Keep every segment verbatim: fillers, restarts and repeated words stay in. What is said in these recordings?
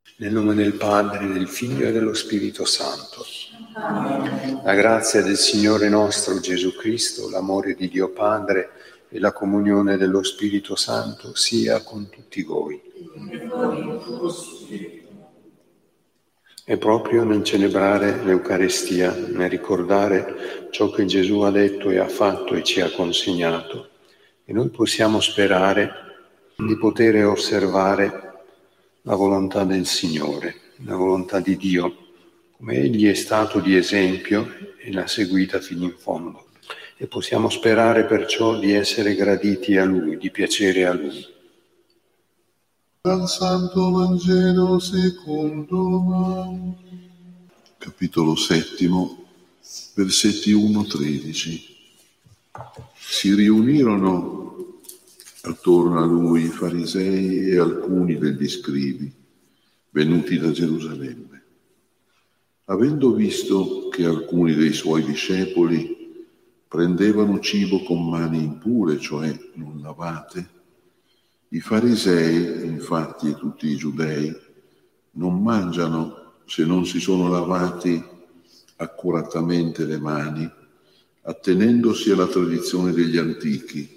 Nel nome del Padre, del Figlio e dello Spirito Santo. La grazia del Signore nostro Gesù Cristo, l'amore di Dio Padre e la comunione dello Spirito Santo sia con tutti voi. È proprio nel celebrare l'Eucarestia, nel ricordare ciò che Gesù ha detto e ha fatto e ci ha consegnato, che noi possiamo sperare di poter osservare la volontà del Signore, la volontà di Dio, come Egli è stato di esempio e l'ha seguita fino in fondo. E possiamo sperare perciò di essere graditi a Lui, di piacere a Lui. Dal Santo Vangelo secondo Matteo, capitolo settimo, versetti uno a tredici. Si riunirono attorno a lui i farisei e alcuni degli scribi, venuti da Gerusalemme. Avendo visto che alcuni dei suoi discepoli prendevano cibo con mani impure, cioè non lavate, i farisei, infatti, e tutti i giudei, non mangiano se non si sono lavati accuratamente le mani, attenendosi alla tradizione degli antichi.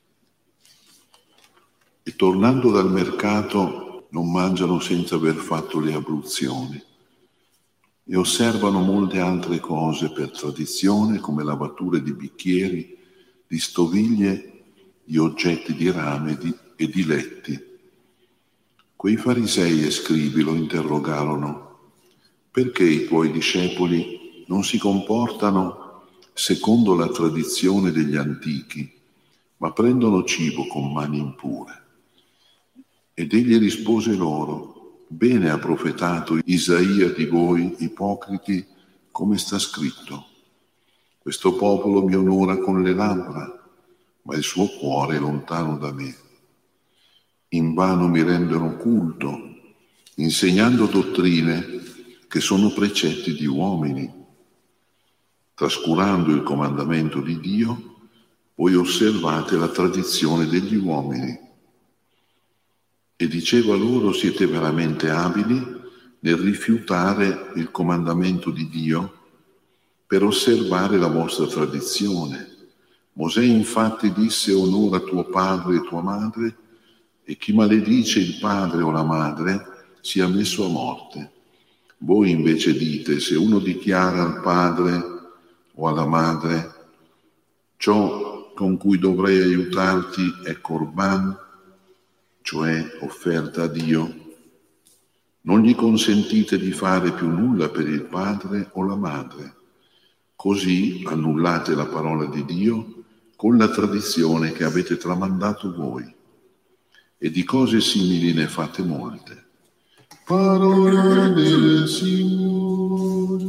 E tornando dal mercato non mangiano senza aver fatto le abluzioni e osservano molte altre cose per tradizione, come lavature di bicchieri, di stoviglie, di oggetti di rame di, e di letti. Quei farisei e scribi lo interrogarono: perché i tuoi discepoli non si comportano secondo la tradizione degli antichi, ma prendono cibo con mani impure? Ed egli rispose loro: bene ha profetato Isaia di voi, ipocriti, come sta scritto: questo popolo mi onora con le labbra, ma il suo cuore è lontano da me. Invano mi rendono culto, insegnando dottrine che sono precetti di uomini. Trascurando il comandamento di Dio, voi osservate la tradizione degli uomini. E diceva loro: siete veramente abili nel rifiutare il comandamento di Dio per osservare la vostra tradizione. Mosè infatti disse: onora tuo padre e tua madre, e chi maledice il padre o la madre sia messo a morte. Voi invece dite: se uno dichiara al padre o alla madre: ciò con cui dovrei aiutarti è Corban, cioè offerta a Dio, non gli consentite di fare più nulla per il padre o la madre. Così annullate la parola di Dio con la tradizione che avete tramandato voi. E di cose simili ne fate molte. Parola del Signore.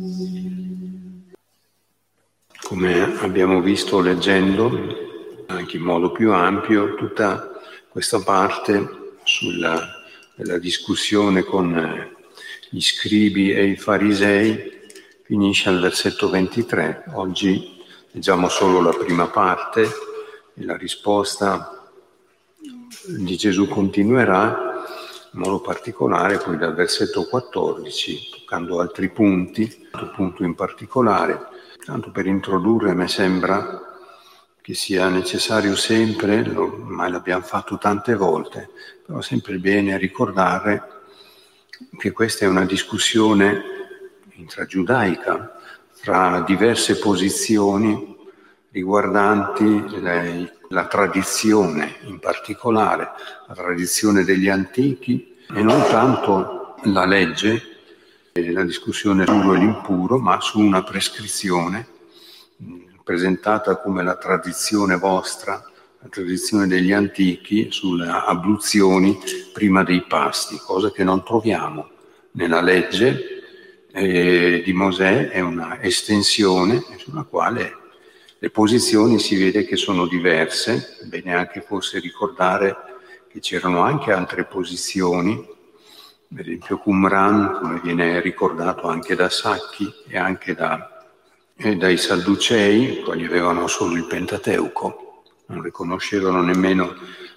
Come abbiamo visto leggendo, anche in modo più ampio, tutta questa parte sulla della discussione con gli scribi e i farisei finisce al versetto ventitré. Oggi leggiamo solo la prima parte e la risposta di Gesù continuerà in modo particolare poi dal versetto quattordici, toccando altri punti, un punto in particolare. Tanto per introdurre, a me sembra che sia necessario sempre, ormai l'abbiamo fatto tante volte, però sempre bene ricordare che questa è una discussione intragiudaica fra diverse posizioni riguardanti le, la tradizione, in particolare la tradizione degli antichi, e non tanto la legge, la discussione sul puro e l'impuro, ma su una prescrizione presentata come la tradizione vostra, la tradizione degli antichi, sulle abluzioni prima dei pasti, cosa che non troviamo nella legge eh, di Mosè. È una estensione sulla quale le posizioni si vede che sono diverse. Bene anche forse ricordare che c'erano anche altre posizioni, per esempio Qumran, come viene ricordato anche da Sacchi e anche da e dai Sadducei, quali avevano solo il Pentateuco, non riconoscevano nemmeno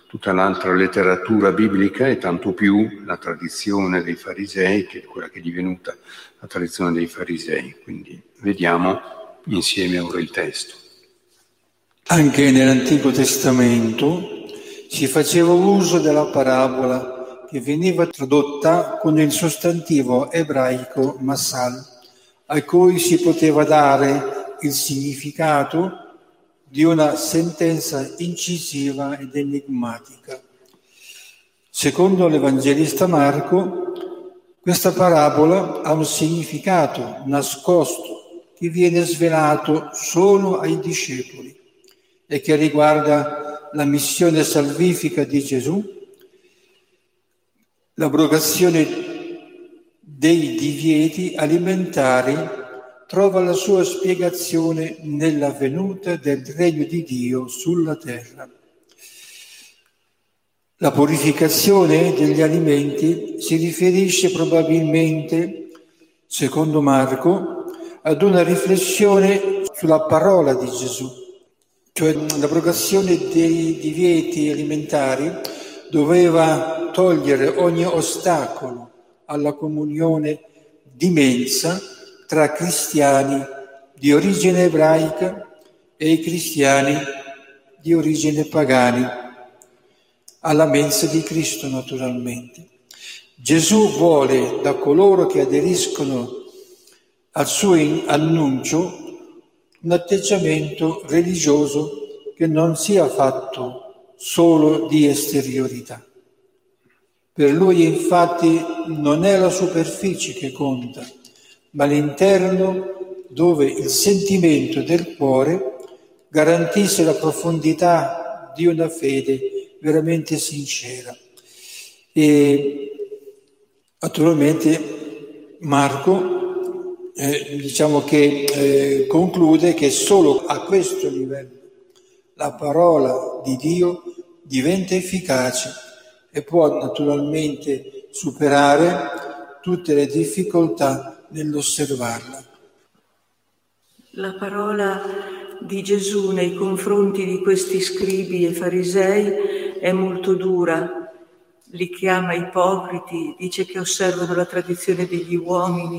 tutta l'altra letteratura biblica e tanto più la tradizione dei farisei, che è quella che è divenuta la tradizione dei farisei. Quindi vediamo insieme ora il testo. Anche nell'Antico Testamento si faceva uso della parabola che veniva tradotta con il sostantivo ebraico masal, a cui si poteva dare il significato di una sentenza incisiva ed enigmatica. Secondo l'Evangelista Marco, questa parabola ha un significato nascosto che viene svelato solo ai discepoli e che riguarda la missione salvifica di Gesù, l'abrogazione dei divieti alimentari trova la sua spiegazione nella venuta del regno di Dio sulla terra. La purificazione degli alimenti si riferisce probabilmente, secondo Marco, ad una riflessione sulla parola di Gesù, cioè l'abrogazione dei divieti alimentari doveva togliere ogni ostacolo alla comunione di mensa tra cristiani di origine ebraica e i cristiani di origine pagani, alla mensa di Cristo naturalmente. Gesù vuole da coloro che aderiscono al suo annuncio un atteggiamento religioso che non sia fatto solo di esteriorità. Per lui infatti non è la superficie che conta, ma l'interno dove il sentimento del cuore garantisce la profondità di una fede veramente sincera. E naturalmente Marco eh, diciamo che eh, conclude che solo a questo livello la parola di Dio diventa efficace e può naturalmente superare tutte le difficoltà nell'osservarla. La parola di Gesù nei confronti di questi scribi e farisei è molto dura, li chiama ipocriti, dice che osservano la tradizione degli uomini,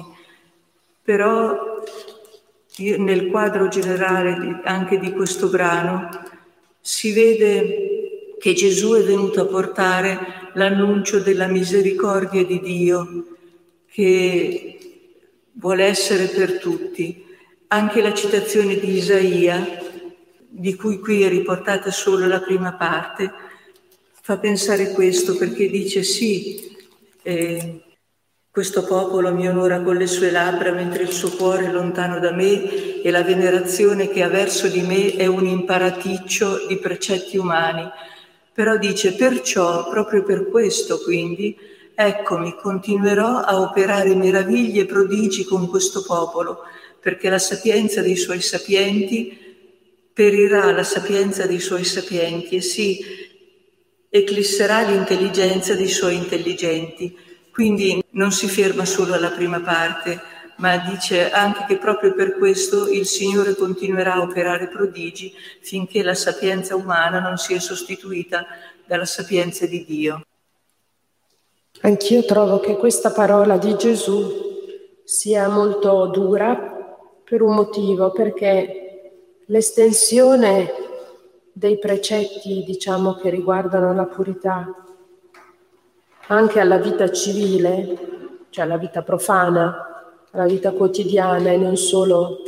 però nel quadro generale anche di questo brano si vede che Gesù è venuto a portare l'annuncio della misericordia di Dio, che vuole essere per tutti. Anche la citazione di Isaia, di cui qui è riportata solo la prima parte, fa pensare questo, perché dice sì, eh, questo popolo mi onora con le sue labbra mentre il suo cuore è lontano da me e la venerazione che ha verso di me è un imparaticcio di precetti umani. Però dice, perciò, proprio per questo quindi, eccomi, continuerò a operare meraviglie e prodigi con questo popolo, perché la sapienza dei suoi sapienti perirà la sapienza dei suoi sapienti e si eclisserà l'intelligenza dei suoi intelligenti. Quindi non si ferma solo alla prima parte, ma dice anche che proprio per questo il Signore continuerà a operare prodigi finché la sapienza umana non sia sostituita dalla sapienza di Dio. Anch'io trovo che questa parola di Gesù sia molto dura per un motivo, perché l'estensione dei precetti, diciamo, che riguardano la purità, anche alla vita civile, cioè alla vita profana, alla vita quotidiana e non solo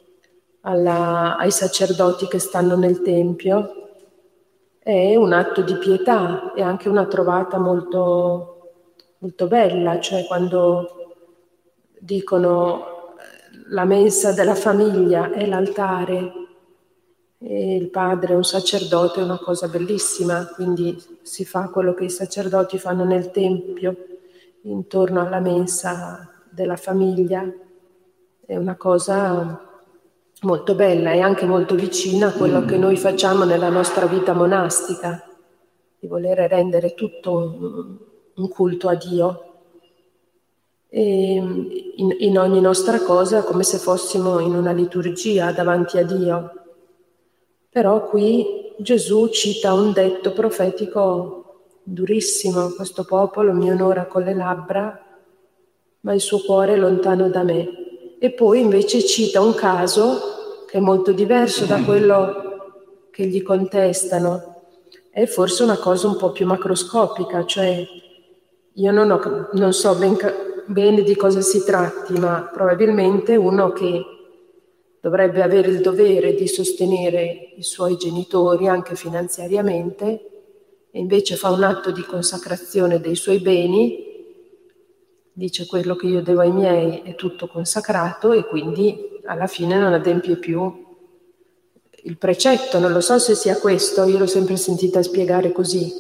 alla, ai sacerdoti che stanno nel Tempio, è un atto di pietà, è anche una trovata molto, molto bella, cioè quando dicono la mensa della famiglia è l'altare e il padre è un sacerdote, è una cosa bellissima, quindi si fa quello che i sacerdoti fanno nel Tempio intorno alla mensa della famiglia, è una cosa molto bella e anche molto vicina a quello che noi facciamo nella nostra vita monastica, di volere rendere tutto un, un culto a Dio. E in, in ogni nostra cosa, come se fossimo in una liturgia davanti a Dio. Però qui Gesù cita un detto profetico durissimo: questo popolo mi onora con le labbra, ma il suo cuore è lontano da me. E poi invece cita un caso che è molto diverso da quello che gli contestano. È forse una cosa un po' più macroscopica, cioè io non, ho, non so ben, bene di cosa si tratti, ma probabilmente uno che dovrebbe avere il dovere di sostenere i suoi genitori anche finanziariamente e invece fa un atto di consacrazione dei suoi beni, dice quello che io devo ai miei è tutto consacrato e quindi alla fine non adempie più il precetto. Non lo so se sia questo, io l'ho sempre sentita spiegare così,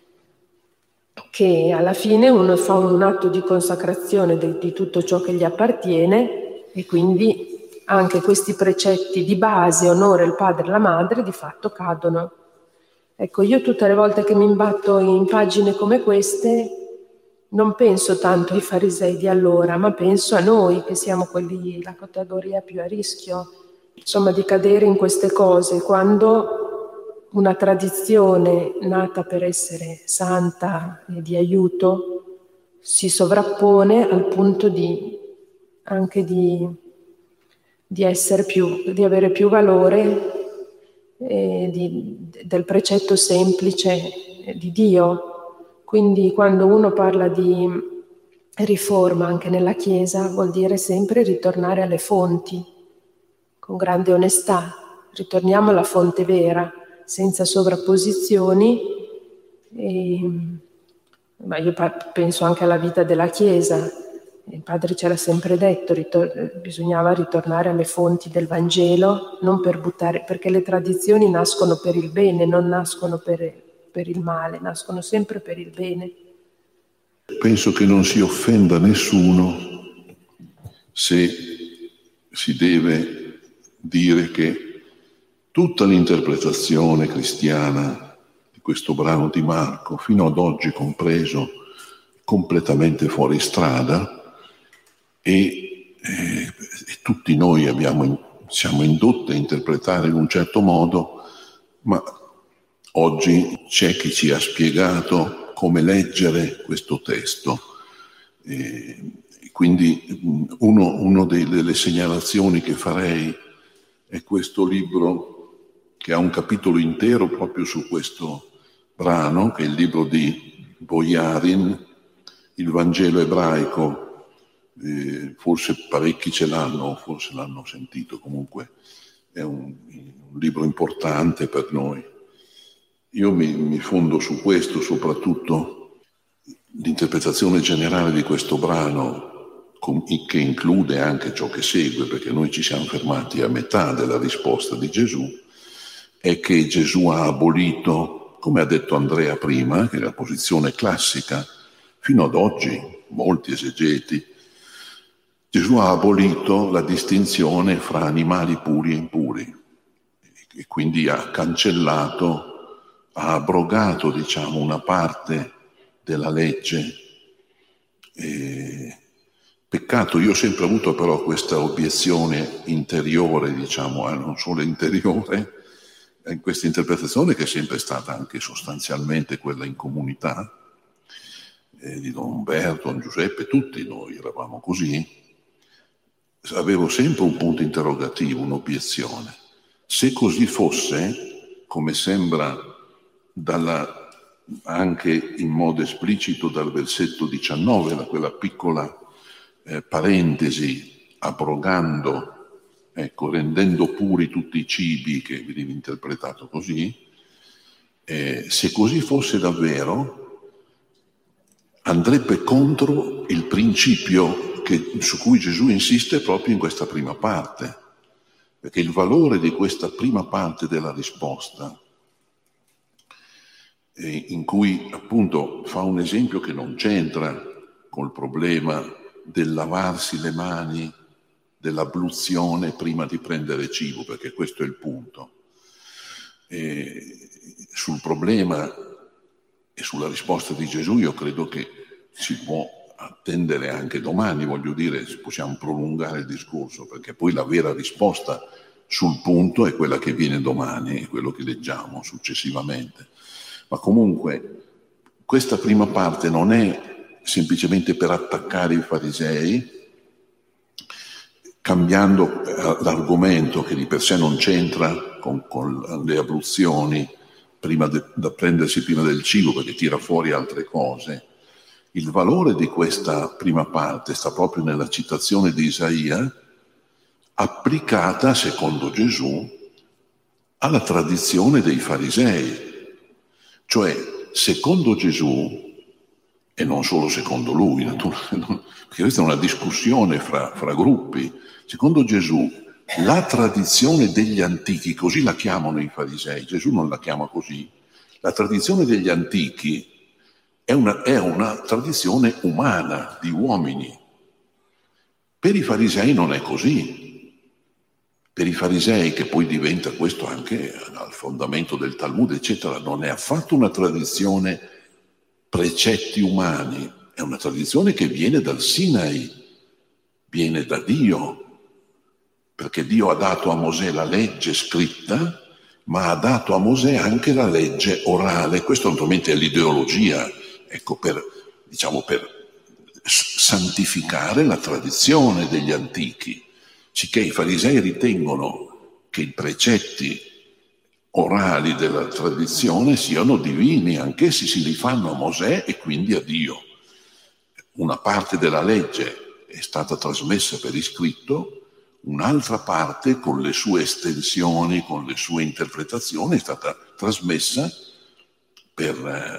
che alla fine uno fa un atto di consacrazione di, di tutto ciò che gli appartiene e quindi anche questi precetti di base, onore il padre e la madre, di fatto cadono. Ecco, io tutte le volte che mi imbatto in pagine come queste non penso tanto ai farisei di allora, ma penso a noi che siamo quelli, la categoria più a rischio, insomma, di cadere in queste cose, quando una tradizione nata per essere santa e di aiuto si sovrappone al punto di anche di, di essere più, di avere più valore eh, di, del precetto semplice di Dio. Quindi quando uno parla di riforma anche nella Chiesa vuol dire sempre ritornare alle fonti, con grande onestà. Ritorniamo alla fonte vera, senza sovrapposizioni. E, ma io penso anche alla vita della Chiesa. Il Padre ce l'ha sempre detto, ritor- bisognava ritornare alle fonti del Vangelo, non per buttare, perché le tradizioni nascono per il bene, non nascono per... per il male, nascono sempre per il bene. Penso che non si offenda nessuno se si deve dire che tutta l'interpretazione cristiana di questo brano di Marco, fino ad oggi compreso, completamente fuori strada e, eh, e tutti noi abbiamo, siamo indotti a interpretare in un certo modo, ma oggi c'è chi ci ha spiegato come leggere questo testo. E quindi uno, uno delle segnalazioni che farei è questo libro che ha un capitolo intero proprio su questo brano, che è il libro di Boyarin, Il Vangelo ebraico. Eh, forse parecchi ce l'hanno, forse l'hanno sentito, comunque è un, un libro importante per noi. Io mi, mi fondo su questo, soprattutto l'interpretazione generale di questo brano, com, che include anche ciò che segue, perché noi ci siamo fermati a metà della risposta di Gesù, è che Gesù ha abolito, come ha detto Andrea prima, che è la posizione classica, fino ad oggi, molti esegeti, Gesù ha abolito la distinzione fra animali puri e impuri e quindi ha cancellato, ha abrogato, diciamo, una parte della legge. E peccato, io ho sempre avuto però questa obiezione interiore, diciamo, eh, non solo interiore, in questa interpretazione che è sempre stata anche sostanzialmente quella in comunità, eh, di Don Umberto, Don Giuseppe, tutti noi eravamo così. Avevo sempre un punto interrogativo, un'obiezione. Se così fosse, come sembra dalla, anche in modo esplicito dal versetto diciannove, da quella piccola eh, parentesi, abrogando, ecco, rendendo puri tutti i cibi, che viene interpretato così, eh, se così fosse davvero, andrebbe contro il principio che, su cui Gesù insiste proprio in questa prima parte, perché il valore di questa prima parte della risposta, in cui appunto fa un esempio che non c'entra col problema del lavarsi le mani, dell'abluzione prima di prendere cibo, perché questo è il punto. E sul problema e sulla risposta di Gesù io credo che si può attendere anche domani, voglio dire, possiamo prolungare il discorso, perché poi la vera risposta sul punto è quella che viene domani, quello che leggiamo successivamente. Ma comunque questa prima parte non è semplicemente per attaccare i farisei, cambiando l'argomento che di per sé non c'entra con, con le abluzioni prima de, da prendersi prima del cibo, perché tira fuori altre cose. Il valore di questa prima parte sta proprio nella citazione di Isaia, applicata, secondo Gesù, alla tradizione dei farisei. Cioè, secondo Gesù, e non solo secondo lui, perché questa è una discussione fra, fra gruppi, secondo Gesù la tradizione degli antichi, così la chiamano i farisei, Gesù non la chiama così, la tradizione degli antichi è una, è una tradizione umana, di uomini. Per i farisei non è così. Per i farisei, che poi diventa questo anche al fondamento del Talmud, eccetera, non è affatto una tradizione precetti umani, è una tradizione che viene dal Sinai, viene da Dio, perché Dio ha dato a Mosè la legge scritta, ma ha dato a Mosè anche la legge orale. Questo naturalmente è l'ideologia, ecco, per, diciamo, per santificare la tradizione degli antichi, sicché i farisei ritengono che i precetti orali della tradizione siano divini, anch'essi si rifanno a Mosè e quindi a Dio. Una parte della legge è stata trasmessa per iscritto, un'altra parte con le sue estensioni, con le sue interpretazioni è stata trasmessa per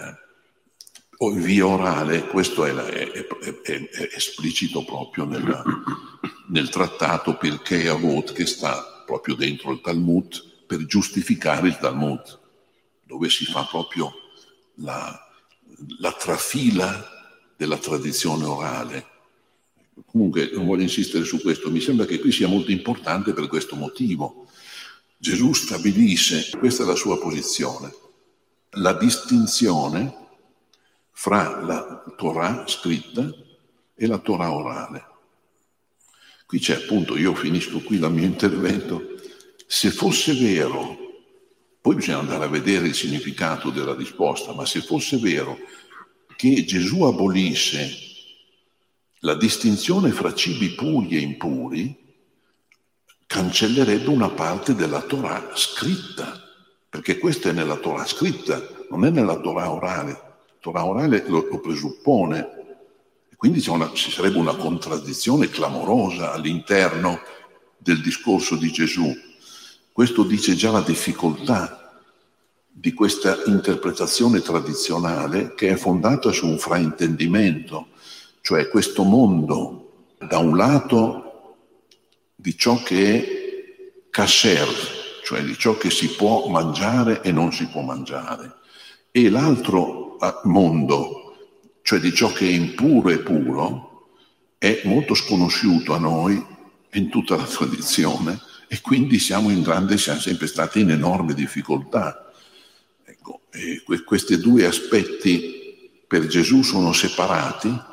eh, via orale. Questo è, è, è, è, è esplicito proprio nel, nel trattato Pirkei Avot, che sta proprio dentro il Talmud, per giustificare il Talmud, dove si fa proprio la, la trafila della tradizione orale. Comunque non voglio insistere su questo, mi sembra che qui sia molto importante per questo motivo. Gesù stabilisce, questa è la sua posizione, la distinzione fra la Torah scritta e la Torah orale. Qui c'è appunto, io finisco qui il mio intervento, se fosse vero, poi bisogna andare a vedere il significato della risposta, ma se fosse vero che Gesù abolisse la distinzione fra cibi puri e impuri, cancellerebbe una parte della Torah scritta, perché questo è nella Torah scritta, non è nella Torah orale. La Torah orale lo, lo presuppone, e quindi c'è una, ci sarebbe una contraddizione clamorosa all'interno del discorso di Gesù. Questo dice già la difficoltà di questa interpretazione tradizionale, che è fondata su un fraintendimento. Cioè questo mondo, da un lato, di ciò che è kasher, cioè di ciò che si può mangiare e non si può mangiare, e l'altro mondo, cioè di ciò che è impuro e puro, è molto sconosciuto a noi in tutta la tradizione, e quindi siamo in grande, siamo sempre stati in enorme difficoltà. Ecco, e que- questi due aspetti per Gesù sono separati.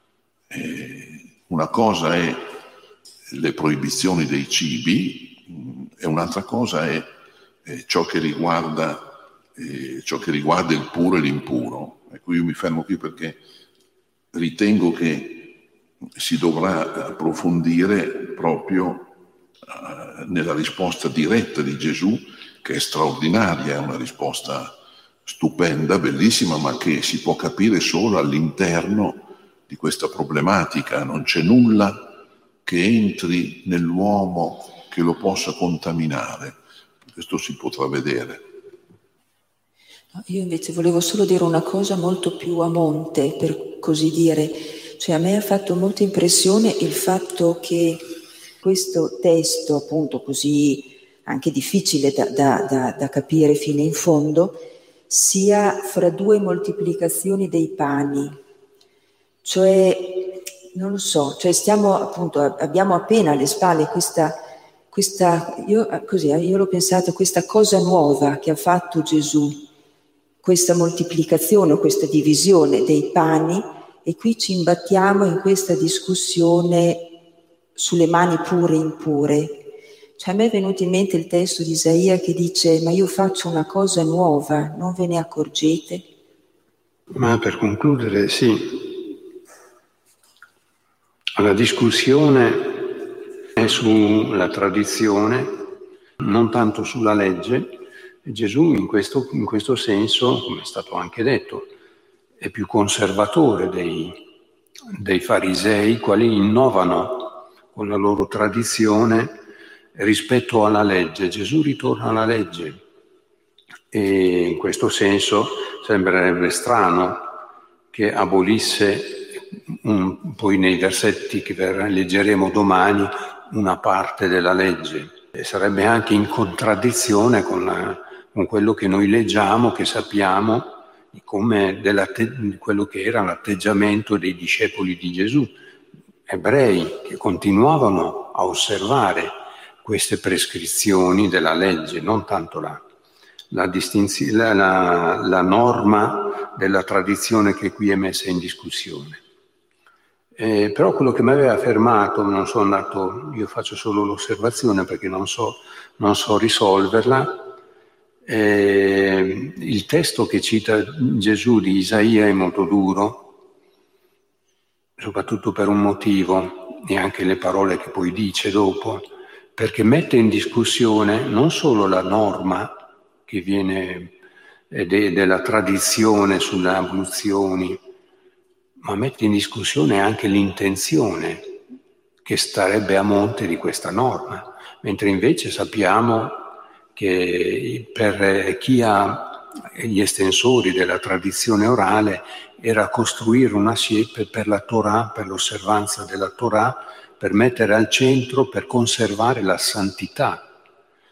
Eh, una cosa è le proibizioni dei cibi e un'altra cosa è, è ciò che riguarda eh, ciò che riguarda il puro e l'impuro. Ecco, io mi fermo qui perché ritengo che si dovrà approfondire proprio uh, nella risposta diretta di Gesù, che è straordinaria, è una risposta stupenda, bellissima, ma che si può capire solo all'interno di questa problematica. Non c'è nulla che entri nell'uomo che lo possa contaminare. Questo si potrà vedere. No, io invece volevo solo dire una cosa molto più a monte, per così dire. Cioè, a me ha fatto molta impressione il fatto che questo testo, appunto così anche difficile da, da, da, da capire fino in fondo, sia fra due moltiplicazioni dei pani. Cioè, non lo so, cioè stiamo appunto, abbiamo appena alle spalle questa, questa io, così, io l'ho pensato, questa cosa nuova che ha fatto Gesù, questa moltiplicazione, questa divisione dei pani, e qui ci imbattiamo in questa discussione sulle mani pure e impure. Cioè a me è venuto in mente il testo di Isaia che dice: ma io faccio una cosa nuova, non ve ne accorgete? Ma per concludere, sì, la discussione è sulla tradizione, non tanto sulla legge. Gesù in questo, in questo senso, come è stato anche detto, è più conservatore dei, dei farisei, quali innovano con la loro tradizione rispetto alla legge. Gesù ritorna alla legge e in questo senso sembrerebbe strano che abolisse un, poi nei versetti che leggeremo domani una parte della legge. E sarebbe anche in contraddizione con, la, con quello che noi leggiamo, che sappiamo come di quello che era l'atteggiamento dei discepoli di Gesù, ebrei che continuavano a osservare queste prescrizioni della legge, non tanto la, la, distinzi- la, la, la norma della tradizione che qui è messa in discussione. Eh, però quello che mi aveva fermato, non sono andato, io faccio solo l'osservazione perché non so, non so risolverla, eh, il testo che cita Gesù di Isaia è molto duro, soprattutto per un motivo, e anche le parole che poi dice dopo, perché mette in discussione non solo la norma che viene eh, de, della tradizione sulle abluzioni, ma mette in discussione anche l'intenzione che starebbe a monte di questa norma, mentre invece sappiamo che per chi ha gli estensori della tradizione orale era costruire una siepe per la Torah, per l'osservanza della Torah, per mettere al centro, per conservare la santità.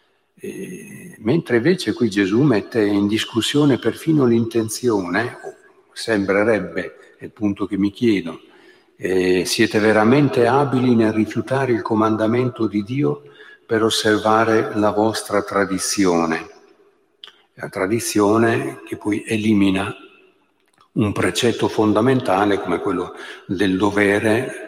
E, mentre invece qui Gesù mette in discussione perfino l'intenzione, sembrerebbe, è il punto che mi chiedo, eh, siete veramente abili nel rifiutare il comandamento di Dio per osservare la vostra tradizione, la tradizione che poi elimina un precetto fondamentale come quello del dovere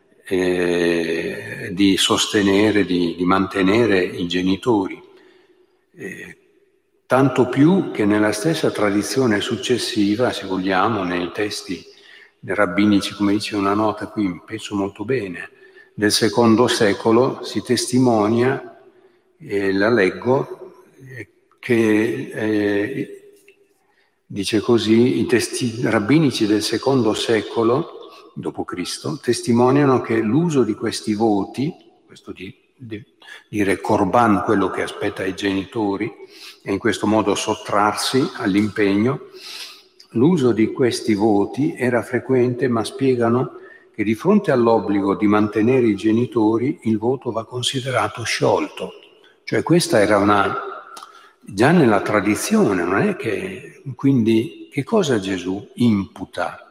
eh, di sostenere, di, di mantenere i genitori. Eh, tanto più che nella stessa tradizione successiva, se vogliamo, nei testi rabbinici, come dice una nota qui, penso molto bene, del secondo secolo si testimonia, eh, la leggo, eh, che eh, dice così, i testi rabbinici del secondo secolo dopo Cristo testimoniano che l'uso di questi voti, questo di, di dire corban, quello che aspetta ai genitori, e in questo modo sottrarsi all'impegno, l'uso di questi voti era frequente, ma spiegano che di fronte all'obbligo di mantenere i genitori il voto va considerato sciolto. Cioè questa era una, già nella tradizione, non è che, quindi che cosa Gesù imputa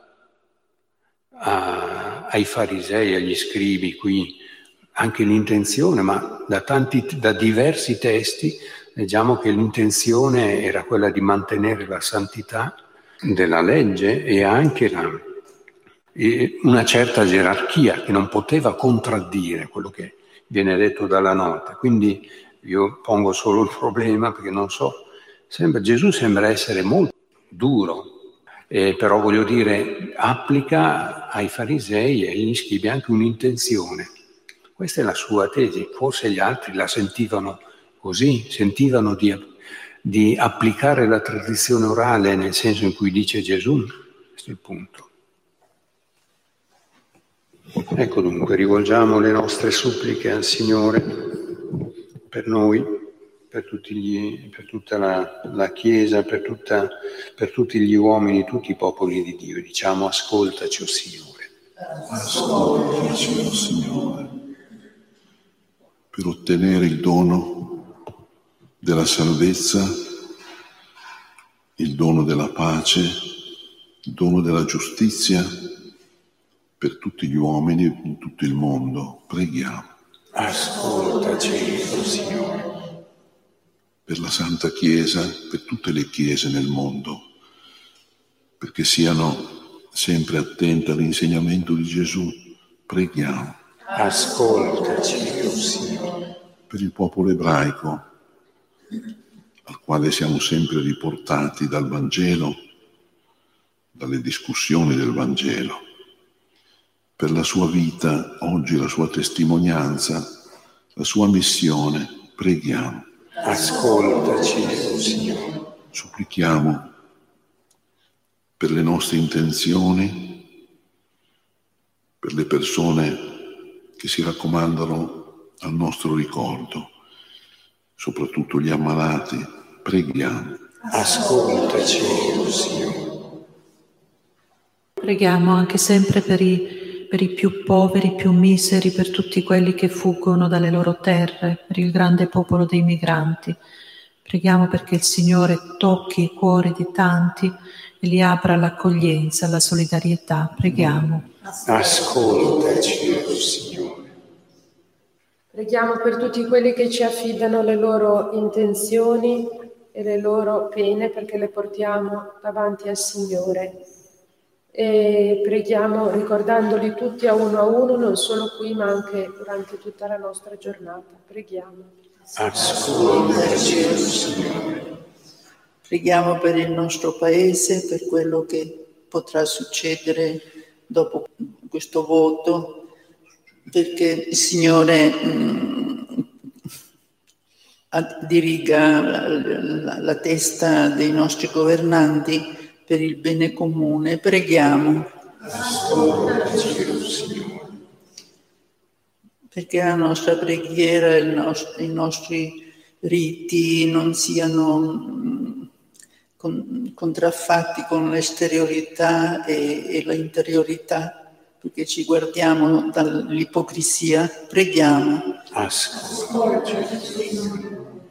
a, ai farisei, agli scribi qui? Anche l'intenzione, ma da, tanti, da diversi testi leggiamo che l'intenzione era quella di mantenere la santità della legge e anche la, e una certa gerarchia che non poteva contraddire quello che viene detto dalla nota. Quindi io pongo solo il problema perché non so, sembra, Gesù sembra essere molto duro, eh, però voglio dire, applica ai farisei e agli scribi anche un'intenzione. Questa è la sua tesi, forse gli altri la sentivano così, sentivano di, di applicare la tradizione orale nel senso in cui dice Gesù. Questo è il punto. Ecco dunque, rivolgiamo le nostre suppliche al Signore per noi, per, tutti gli, per tutta la, la Chiesa, per, tutta, per tutti gli uomini, tutti i popoli di Dio. Diciamo: ascoltaci, o Signore. Ascoltaci, o Signore. Per ottenere il dono della salvezza, il dono della pace, il dono della giustizia per tutti gli uomini in tutto il mondo, preghiamo. Ascoltaci, o Signore. Per la Santa Chiesa, per tutte le chiese nel mondo, perché siano sempre attente all'insegnamento di Gesù, preghiamo. Ascoltaci, o Signore. per il popolo ebraico, al quale siamo sempre riportati dal Vangelo, dalle discussioni del Vangelo, per la sua vita, oggi la sua testimonianza, la sua missione, preghiamo. Ascoltaci, oh Signore. Supplichiamo per le nostre intenzioni, per le persone che si raccomandano al nostro ricordo, soprattutto gli ammalati, preghiamo. Ascoltaci, oh Signore. Preghiamo anche sempre per i, per i più poveri, più miseri, per tutti quelli che fuggono dalle loro terre, per il grande popolo dei migranti. Preghiamo perché il Signore tocchi i cuori di tanti e li apra all'accoglienza, alla solidarietà. Preghiamo. Ascoltaci, oh Signore. Preghiamo per tutti quelli che ci affidano le loro intenzioni e le loro pene, perché le portiamo davanti al Signore. E preghiamo ricordandoli tutti a uno a uno, non solo qui ma anche durante tutta la nostra giornata. Preghiamo. Ascoltaci, oh Signore. Preghiamo per il nostro Paese, per quello che potrà succedere dopo questo voto, perché il Signore mh, diriga la, la, la testa dei nostri governanti per il bene comune. Preghiamo. Ascoltaci, oh Signore. Perché la nostra preghiera, il nostro, i nostri riti non siano mh, con, contraffatti con l'esteriorità e, e l'interiorità, perché ci guardiamo dall'ipocrisia. Preghiamo. Ascoltaci.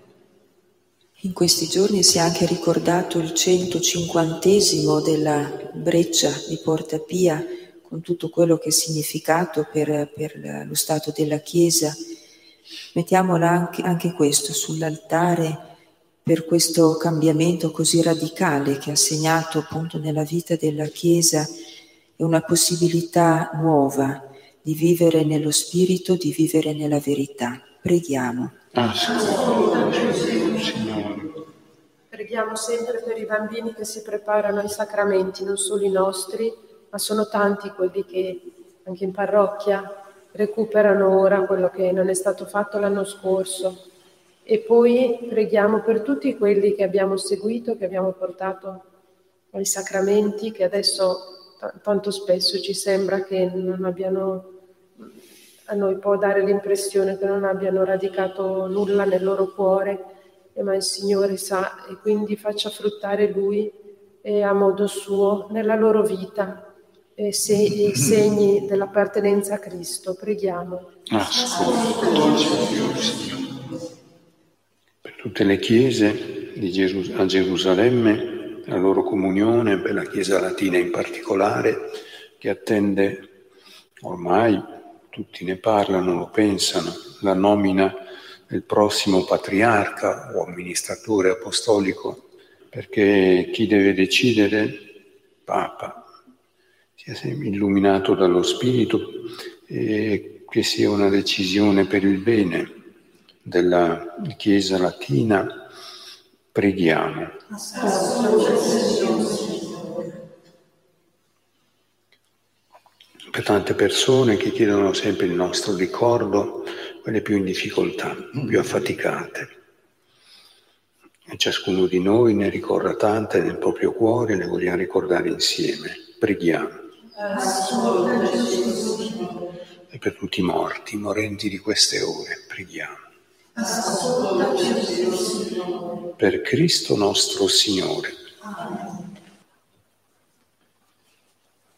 In questi giorni si è anche ricordato il centocinquantesimo della breccia di Porta Pia, con tutto quello che è significato per, per lo stato della Chiesa. Mettiamola anche, anche questo sull'altare per questo cambiamento così radicale che ha segnato appunto nella vita della Chiesa e una possibilità nuova di vivere nello Spirito, di vivere nella verità. Preghiamo. Ascoltaci, Signore. Preghiamo sempre per i bambini che si preparano ai sacramenti, non solo i nostri, ma sono tanti quelli che anche in parrocchia recuperano ora quello che non è stato fatto l'anno scorso. E poi preghiamo per tutti quelli che abbiamo seguito, che abbiamo portato ai sacramenti, che adesso t- tanto spesso ci sembra che non abbiano, a noi può dare l'impressione che non abbiano radicato nulla nel loro cuore, eh, ma il Signore sa, e quindi faccia fruttare Lui e a modo suo nella loro vita e se, i segni dell'appartenenza a Cristo. Preghiamo. Ascoltaci, Signore. Per tutte le chiese di Geru- a Gerusalemme, la loro comunione, per la Chiesa latina in particolare, che attende ormai, tutti ne parlano, lo pensano, la nomina del prossimo patriarca o amministratore apostolico, perché chi deve decidere, Papa, sia illuminato dallo Spirito e che sia una decisione per il bene della Chiesa latina. Preghiamo. Per tante persone che chiedono sempre il nostro ricordo, quelle più in difficoltà, più affaticate. E ciascuno di noi ne ricorda tante nel proprio cuore, le vogliamo ricordare insieme. Preghiamo. E per tutti i morti, morenti di queste ore, preghiamo. Per Cristo nostro Signore.